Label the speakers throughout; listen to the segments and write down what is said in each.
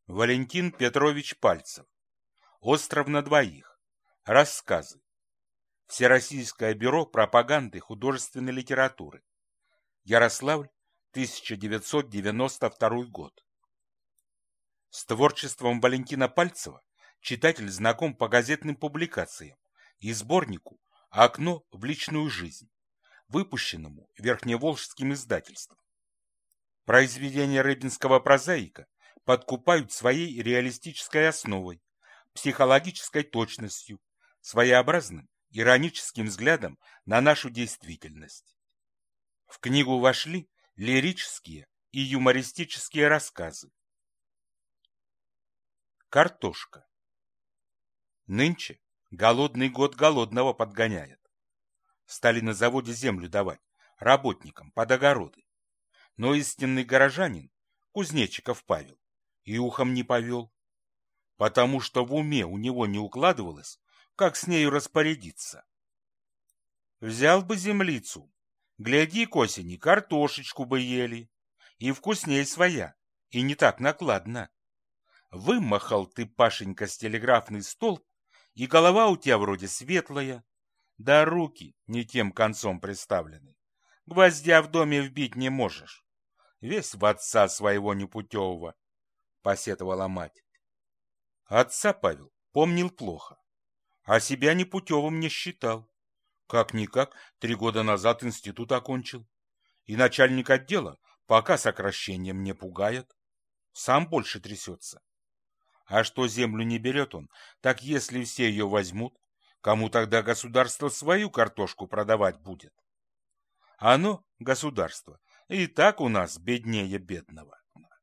Speaker 1: Валентин Петрович Пальцев. Остров на двоих. Рассказы. Всероссийское бюро пропаганды художественной литературы. Ярославль, 1992 год. С творчеством Валентина Пальцева читатель знаком по газетным публикациям и сборнику «Окно в личную жизнь», выпущенному Верхневолжским издательством. Произведения рыбинского прозаика подкупают своей реалистической основой, психологической точностью, своеобразным ироническим взглядом на нашу действительность. В книгу вошли лирические и юмористические рассказы. Картошка. Нынче голодный год голодного подгоняет. Стали на заводе землю давать работникам под огороды. Но истинный горожанин, Кузнечиков Павел, и ухом не повел, потому что в уме у него не укладывалось, как с нею распорядиться. Взял бы землицу, гляди, к осени картошечку бы ели, и вкусней своя, и не так накладно. Вымахал ты, Пашенька, с телеграфный столб, и голова у тебя вроде светлая, да руки не тем концом приставлены. Гвоздя в доме вбить не можешь. Весь в отца своего непутевого, — посетовала мать. Отца Павел помнил плохо, а себя непутевым не считал. Как-никак 3 года назад институт окончил, и начальник отдела пока сокращением не пугает, сам больше трясется. А что землю не берет он, так если все ее возьмут, кому тогда государство свою картошку продавать будет? Оно, государство, и так у нас беднее бедного.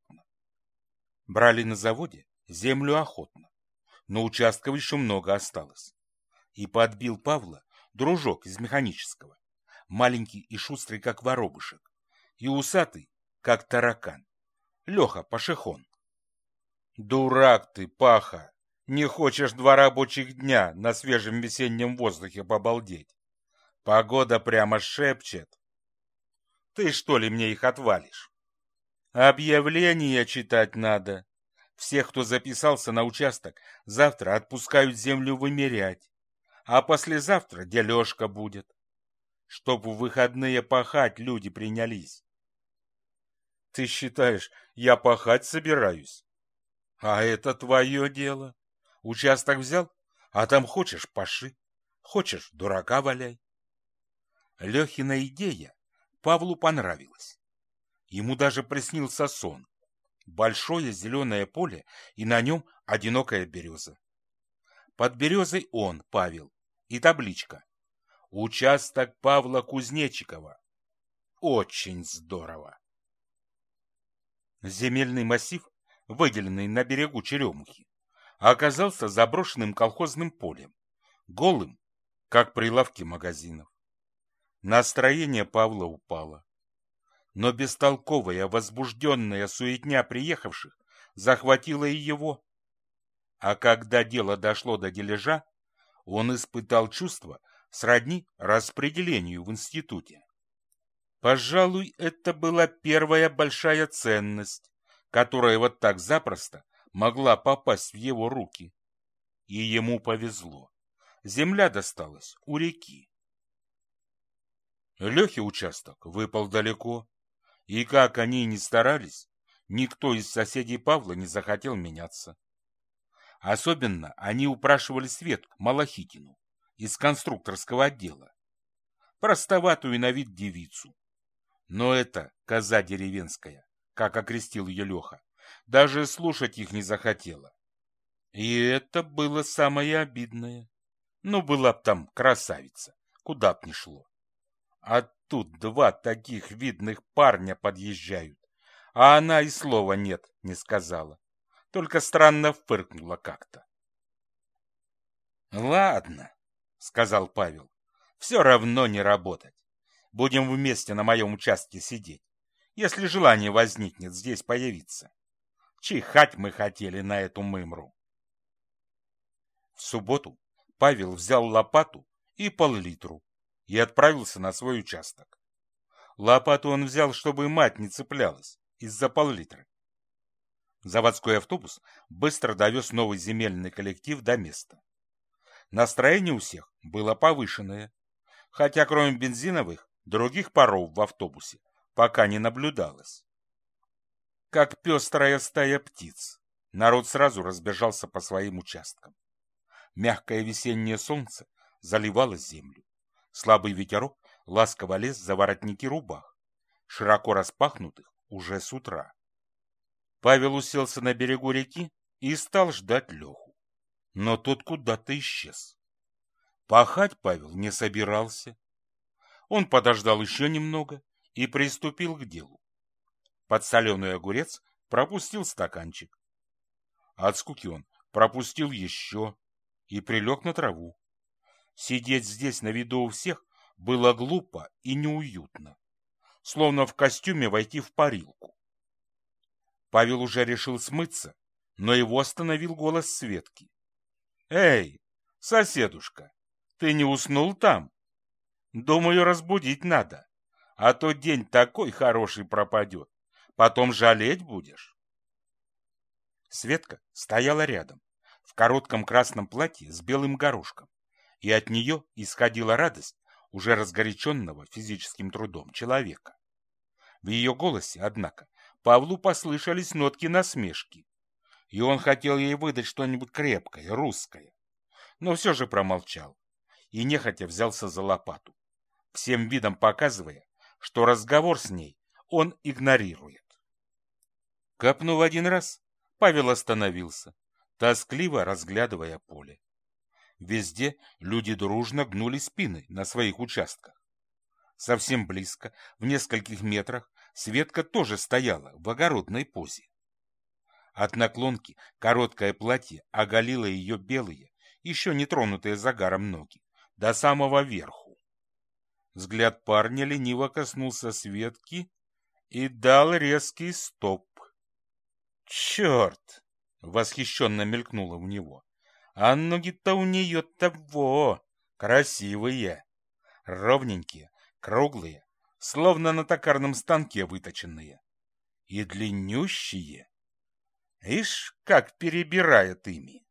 Speaker 1: Брали на заводе землю охотно, но участков еще много осталось. И подбил Павла дружок из механического, маленький и шустрый, как воробышек, и усатый, как таракан, Леха Пашихон. Дурак ты, Паха, не хочешь 2 рабочих дня на свежем весеннем воздухе побалдеть? Погода прямо шепчет. Ты что ли мне их отвалишь? Объявление читать надо. Всех, кто записался на участок, завтра отпускают землю вымерять, а послезавтра дележка будет. Чтоб в выходные пахать люди принялись. Ты считаешь, я пахать собираюсь? А это твое дело. Участок взял, а там хочешь — паши, хочешь — дурака валяй. Лехина идея Павлу понравилась. Ему даже приснился сон. Большое зеленое поле, и на нем одинокая береза. Под березой он, Павел, и табличка: «Участок Павла Кузнечикова». Очень здорово. Земельный массив, выделенный на берегу Черемухи, оказался заброшенным колхозным полем, голым, как прилавки магазинов. Настроение Павла упало. Но бестолковая, возбужденная суетня приехавших захватила и его. А когда дело дошло до дележа, он испытал чувство сродни распределению в институте. Пожалуй, это была первая большая ценность, которая вот так запросто могла попасть в его руки. И ему повезло. Земля досталась у реки. Лехе участок выпал далеко, и как они ни старались, никто из соседей Павла не захотел меняться. Особенно они упрашивали Светку Малахитину из конструкторского отдела, простоватую на вид девицу. Но эта коза деревенская, как окрестил ее Леха, даже слушать их не захотела. И это было самое обидное. Ну, была б там красавица, куда б ни шло. А тут 2 таких видных парня подъезжают, а она и слова нет не сказала, только странно фыркнула как-то. «Ладно», — сказал Павел, — «все равно не работать. Будем вместе на моем участке сидеть, если желание возникнет здесь появиться. Чихать мы хотели на эту мымру». В субботу Павел взял лопату и пол-литру и отправился на свой участок. Лопату он взял, чтобы мать не цеплялась из-за пол-литра. Заводской автобус быстро довез новый земельный коллектив до места. Настроение у всех было повышенное, хотя кроме бензиновых, других паров в автобусе пока не наблюдалось. Как пестрая стая птиц, народ сразу разбежался по своим участкам. Мягкое весеннее солнце заливало землю. Слабый ветерок ласково лез за воротники рубах, широко распахнутых уже с утра. Павел уселся на берегу реки и стал ждать Леху. Но тот куда-то исчез. Пахать Павел не собирался. Он подождал еще немного и приступил к делу. Подсоленый огурец пропустил стаканчик. От скуки он пропустил еще и прилег на траву. Сидеть здесь на виду у всех было глупо и неуютно, словно в костюме войти в парилку. Павел уже решил смыться, но его остановил голос Светки. «Эй, соседушка, ты не уснул там? Думаю, разбудить надо, а то день такой хороший пропадет, потом жалеть будешь». Светка стояла рядом, в коротком красном платье с белым горошком, и от нее исходила радость уже разгоряченного физическим трудом человека. В ее голосе, однако, Павлу послышались нотки насмешки, и он хотел ей выдать что-нибудь крепкое, русское, но все же промолчал и нехотя взялся за лопату, всем видом показывая, что разговор с ней он игнорирует. Копнув один раз, Павел остановился, тоскливо разглядывая поле. Везде люди дружно гнули спины на своих участках. Совсем близко, в нескольких метрах, Светка тоже стояла в огородной позе. От наклонки короткое платье оголило ее белые, еще не тронутые загаром ноги, до самого верху. Взгляд парня лениво коснулся Светки и дал резкий стоп. «Черт!» — восхищенно мелькнуло у него. «А ноги-то у нее того! Красивые! Ровненькие, круглые, словно на токарном станке выточенные. И длиннющие! Ишь, как перебирает ими!»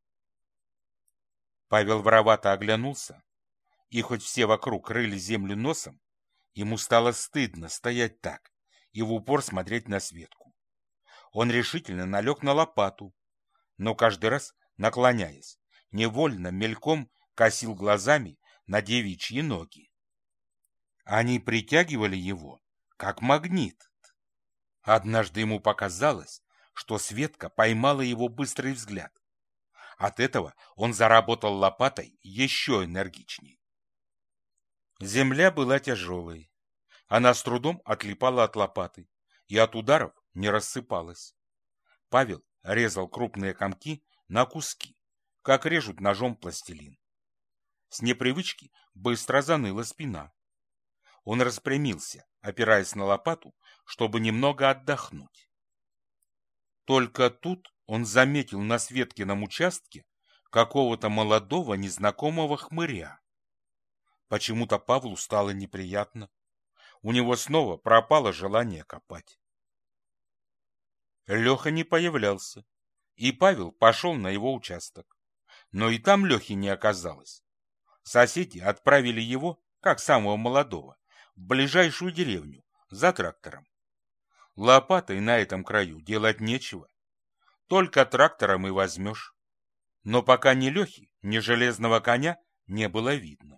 Speaker 1: Павел воровато оглянулся, и хоть все вокруг рыли землю носом, ему стало стыдно стоять так и в упор смотреть на Светку. Он решительно налег на лопату, но каждый раз, наклоняясь, невольно мельком косил глазами на девичьи ноги. Они притягивали его, как магнит. Однажды ему показалось, что Светка поймала его быстрый взгляд. От этого он заработал лопатой еще энергичней. Земля была тяжелой. Она с трудом отлипала от лопаты и от ударов не рассыпалась. Павел резал крупные комки на куски, как режут ножом пластилин. С непривычки быстро заныла спина. Он распрямился, опираясь на лопату, чтобы немного отдохнуть. Только тут он заметил на Светкином участке какого-то молодого незнакомого хмыря. Почему-то Павлу стало неприятно. У него снова пропало желание копать. Леха не появлялся, и Павел пошел на его участок. Но и там Лехи не оказалось. Соседи отправили его, как самого молодого, в ближайшую деревню за трактором. Лопатой на этом краю делать нечего. Только трактором и возьмешь. Но пока ни Лехи, ни железного коня не было видно.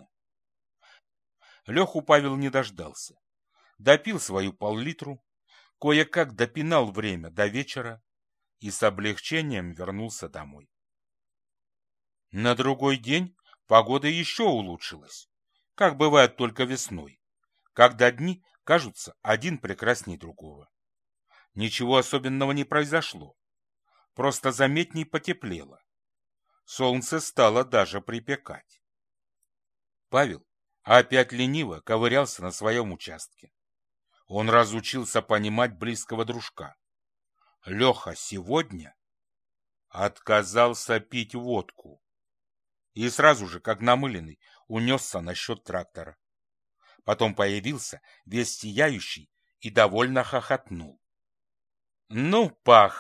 Speaker 1: Леху Павел не дождался. Допил свою пол-литру, кое-как допинал время до вечера и с облегчением вернулся домой. На другой день погода еще улучшилась, как бывает только весной, когда дни кажутся один прекрасней другого. Ничего особенного не произошло, просто заметней потеплело. Солнце стало даже припекать. Павел опять лениво ковырялся на своем участке. Он разучился понимать близкого дружка. Леха сегодня отказался пить водку и сразу же, как намыленный, унесся насчет трактора. Потом появился весь сияющий и довольно хохотнул. «Ну, Паха,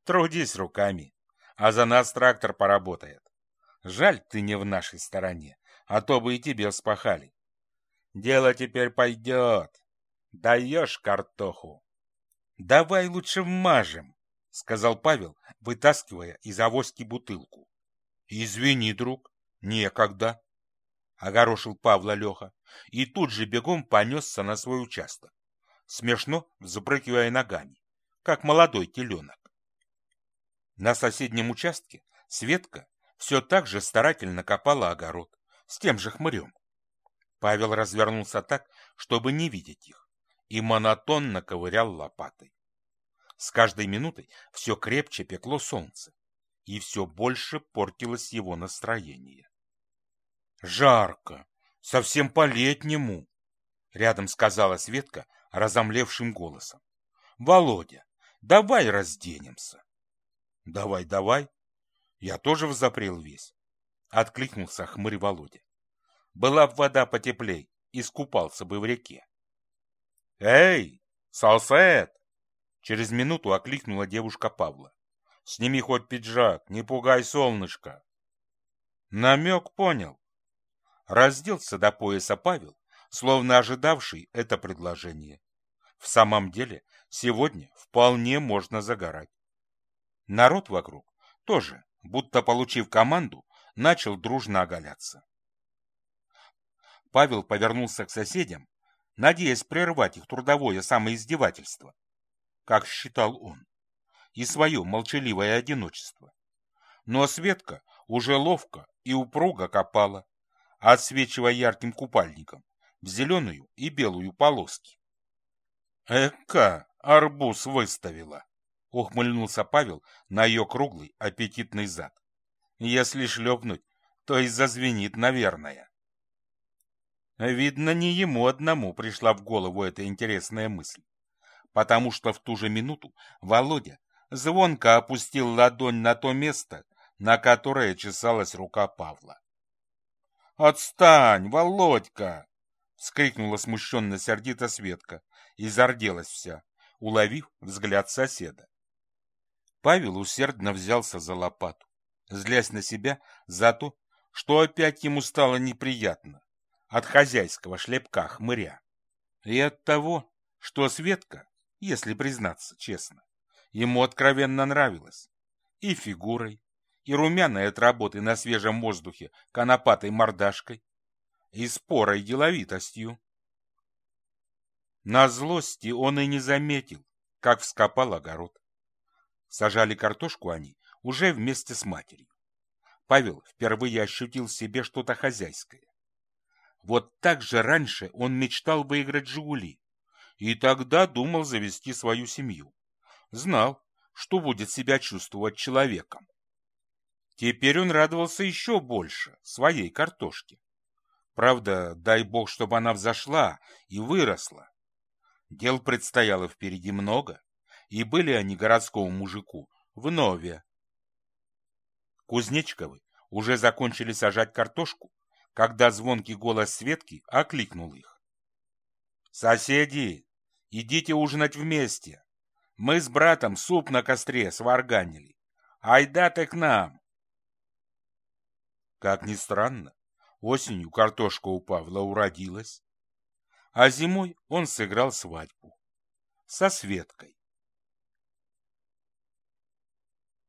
Speaker 1: Трудись руками, а за нас трактор поработает. Жаль, ты не в нашей стороне, а то бы и тебе вспахали. Дело теперь пойдет. Даешь картоху. Давай лучше вмажем, сказал Павел, вытаскивая из авоськи бутылку. Извини, друг, некогда, огорошил Павла Леха и тут же бегом понесся на свой участок, смешно взбрыкивая ногами, как молодой теленок. На соседнем участке Светка все так же старательно копала огород с тем же хмырем. Павел развернулся так, чтобы не видеть их, и монотонно ковырял лопатой. С каждой минутой все крепче пекло солнце, и все больше портилось его настроение. «Жарко, совсем по-летнему», — рядом сказала Светка разомлевшим голосом. «Володя, давай разденемся». «Давай, давай, я тоже взапрел весь», — откликнулся хмырь Володя. «Была б вода потеплей, искупался бы в реке». «Эй, салсет!» Через минуту окликнула девушка Павла. «Сними хоть пиджак, не пугай солнышко». Намек понял. Разделся до пояса Павел, словно ожидавший это предложение. В самом деле, сегодня вполне можно загорать. Народ вокруг тоже, будто получив команду, начал дружно оголяться. Павел повернулся к соседям, надеясь прервать их трудовое самоиздевательство, как считал он, и свое молчаливое одиночество. Но Светка уже ловко и упруго копала, отсвечивая ярким купальником в зеленую и белую полоски. «Эка, арбуз выставила!» — ухмыльнулся Павел на ее круглый аппетитный зад. «Если шлепнуть, то и зазвенит, наверное». Видно, не ему одному пришла в голову эта интересная мысль, потому что в ту же минуту Володя звонко опустил ладонь на то место, на которое чесалась рука Павла. «Отстань, Володька!» — вскрикнула смущенно-сердито Светка и зарделась вся, уловив взгляд соседа. Павел усердно взялся за лопату, злясь на себя за то, что опять ему стало неприятно от хозяйского шлепка хмыря, и от того, что Светка, если признаться честно, ему откровенно нравилась и фигурой, и румяной от работы на свежем воздухе конопатой мордашкой, и спорой деловитостью. На злости он и не заметил, как вскопал огород. Сажали картошку они уже вместе с матерью. Павел впервые ощутил в себе что-то хозяйское. Вот так же раньше он мечтал выиграть «Жигули», и тогда думал завести свою семью. Знал, что будет себя чувствовать человеком. Теперь он радовался еще больше своей картошке. Правда, дай бог, чтобы она взошла и выросла. Дел предстояло впереди много, и были они городскому мужику вновь. Кузнечковы уже закончили сажать картошку, когда звонкий голос Светки окликнул их. «Соседи, идите ужинать вместе. Мы с братом суп на костре сварганили. Айда ты к нам!» Как ни странно, осенью картошка у Павла уродилась, а зимой он сыграл свадьбу со Светкой.